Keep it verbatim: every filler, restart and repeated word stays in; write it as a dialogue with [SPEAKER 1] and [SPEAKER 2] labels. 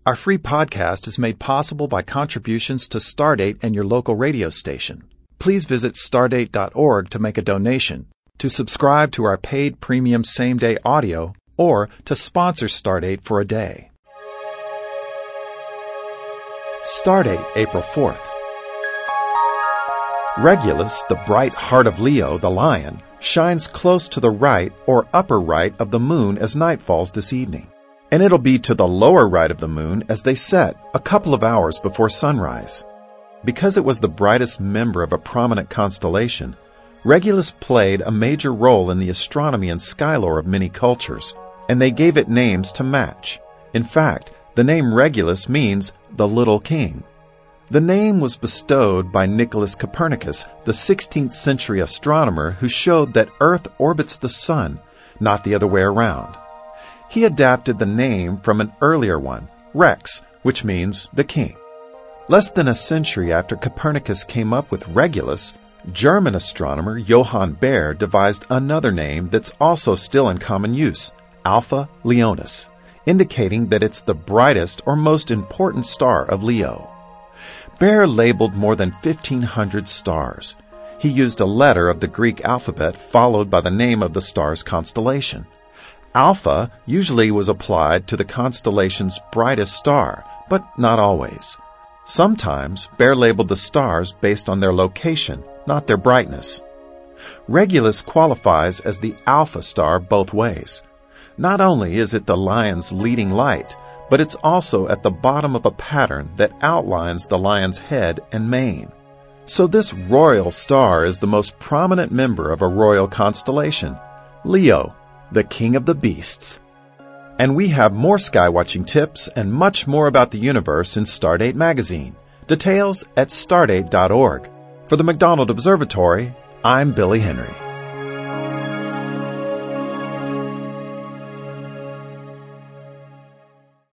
[SPEAKER 1] Our free podcast is made possible by contributions to Stardate and your local radio station. Please visit stardate dot org to make a donation, to subscribe to our paid premium same-day audio, or to sponsor Stardate for a day. Stardate, April fourth. Regulus, the bright heart of Leo, the lion, shines close to the right or upper right of the moon as night falls this evening. And it'll be to the lower right of the moon as they set a couple of hours before sunrise. Because it was the brightest member of a prominent constellation, Regulus played a major role in the astronomy and sky lore of many cultures, and they gave it names to match. In fact, the name Regulus means the little king. The name was bestowed by Nicholas Copernicus, the sixteenth century astronomer who showed that Earth orbits the sun, not the other way around. He adapted the name from an earlier one, Rex, which means the king. Less than a century after Copernicus came up with Regulus, German astronomer Johann Bayer devised another name that's also still in common use, Alpha Leonis, indicating that it's the brightest or most important star of Leo. Bayer labeled more than fifteen hundred stars. He used a letter of the Greek alphabet followed by the name of the star's constellation. Alpha usually was applied to the constellation's brightest star, but not always. Sometimes Bayer labeled the stars based on their location, not their brightness. Regulus qualifies as the alpha star both ways. Not only is it the lion's leading light, but it's also at the bottom of a pattern that outlines the lion's head and mane. So this royal star is the most prominent member of a royal constellation, Leo, the king of the beasts. And we have more skywatching tips and much more about the universe in Stardate magazine. Details at stardate dot org. For the McDonald Observatory, I'm Billy Henry.